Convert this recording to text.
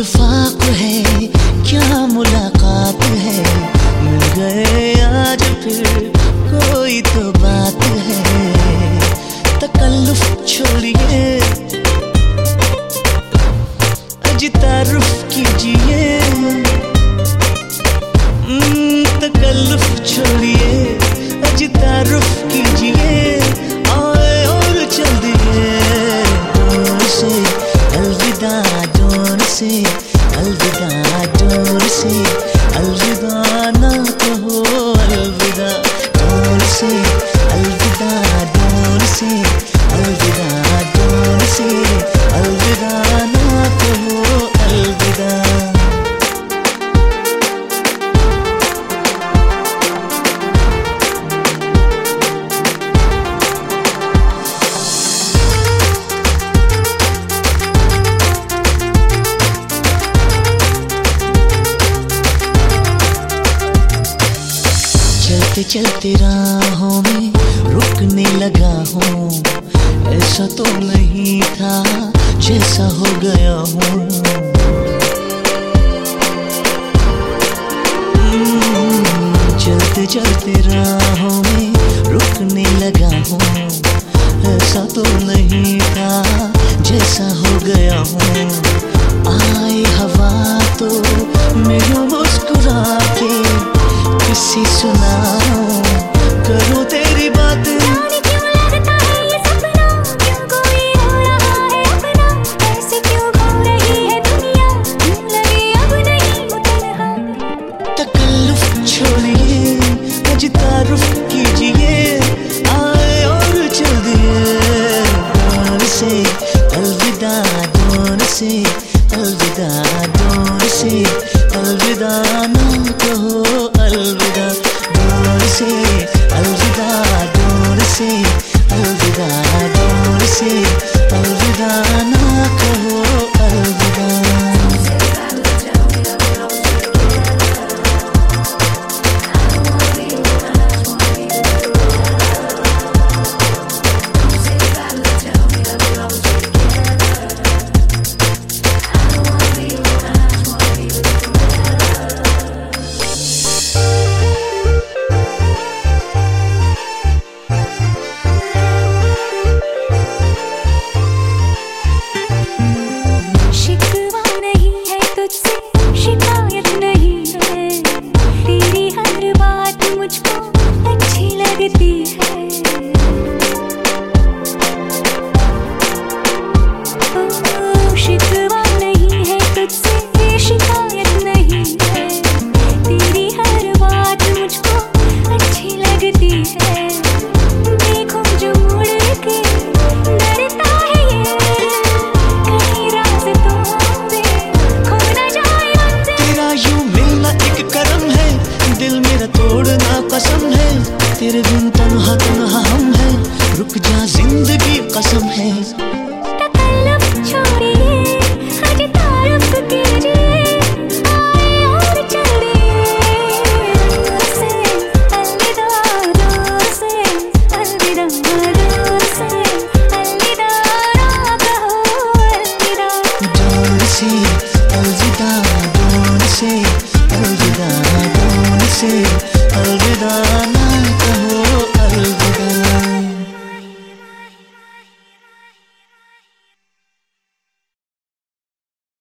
इत्तेफाक है, क्या मुलाकात है, मिल गए आज फिर कोई तो बात है। तकल्लुफ छोड़िए, अजी तारुफ कीजिए। तकल्लुफ छोड़िए, अजी तारुफ कीजिए। आए और चल दिए डोर से, अलविदा डोर से, अलविदा डोर से, अलविदा ना कहो अलविदा डोर से, अलविदा डोर से, अलविदा डोर से, अलविदा ना कहो अलविदा। चलते चलते राहों में रुकने लगा हूँ, ऐसा तो नहीं था जैसा हो गया हूँ। चलते चलते राहों में रुकने लगा हूँ, ऐसा तो नहीं था जैसा हो गया हूँ। आए हवा तो मेरे मुस्कुरा के किसी सुनाओ, करो तेरी बात। जाने क्यों लगता है ये सपना, क्यों कोई हो रहा है अपना, ऐसे क्यों खो रही है दुनिया, लगे अब नहीं वो तन्हा। तकल्लुफ छोड़िए, अजी तारुफ कीजिए। आए और चल दिए डोर से, अलविदा डोर से, अलविदा डोर से, अलविदा ना कहो अलविदा डोर से, अलविदा डोर से, अलविदा डोर से, अलविदा ना कहो अलविदा। शिकवा नहीं है तुझसे, शिकायत नहीं है, तेरी हर बात मुझको अच्छी लगती है। शिकवा नहीं है तुझसे, शिकायत नहीं है, तेरी हर बात मुझको अच्छी लगती है। देखो जो मुड़ के डरता है ये, कहीं रास्तों में खो न जाए मंजिल। तेरा यूं मिलना एक करम है, दिल मेरा तोड़ना कसम है। तेरे बिन तन्हा तन्हा हम हैं, रुक जा जिंदगी कसम है। तकल्लुफ छोड़िए, अजी तारुफ कीजिए। आए और चल दिए डोर से, अलविदा डोर से, अलविदा डोर से, अलविदा ना कहो अलविदा। डोर से, अलविदा डोर से, अलविदा डोर से, अलविदा ना कहो